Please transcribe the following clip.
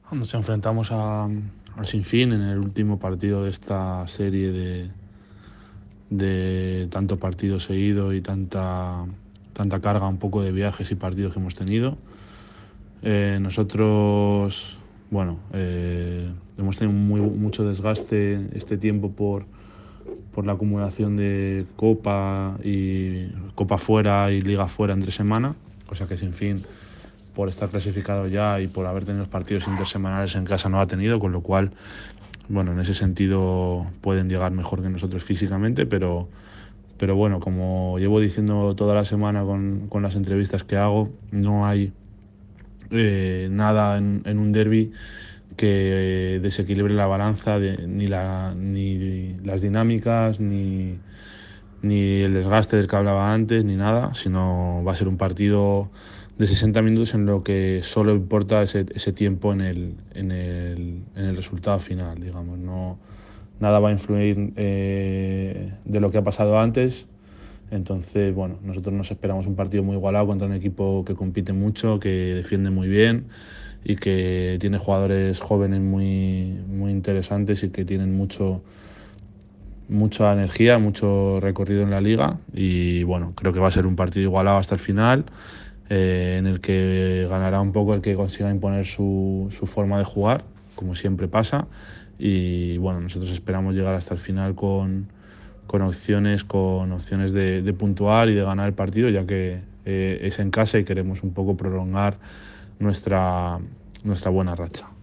Nos enfrentamos al Sinfín en el último partido de esta serie de tanto partido seguido y tanta carga un poco de viajes y partidos que hemos tenido. Nosotros, hemos tenido mucho desgaste este tiempo por la acumulación de Copa fuera y Liga fuera entre semana, cosa que Sinfín, por estar clasificado ya y por haber tenido los partidos intersemanales en casa, no ha tenido, con lo cual, bueno, en ese sentido pueden llegar mejor que nosotros físicamente, pero bueno, como llevo diciendo toda la semana con las entrevistas que hago, no hay nada en un derbi que desequilibre la balanza, ni las dinámicas, ni el desgaste del que hablaba antes, ni nada, sino va a ser un partido de 60 minutos en lo que solo importa ese tiempo en el resultado final, digamos. No, nada va a influir de lo que ha pasado antes. Entonces, bueno, nosotros nos esperamos un partido muy igualado contra un equipo que compite mucho, que defiende muy bien y que tiene jugadores jóvenes muy interesantes y que tienen mucha energía, mucho recorrido en la liga. Y bueno, creo que va a ser un partido igualado hasta el final, en el que ganará un poco el que consiga imponer su forma de jugar, como siempre pasa. Y bueno, nosotros esperamos llegar hasta el final con opciones de puntuar y de ganar el partido, ya que es en casa y queremos un poco prolongar nuestra buena racha.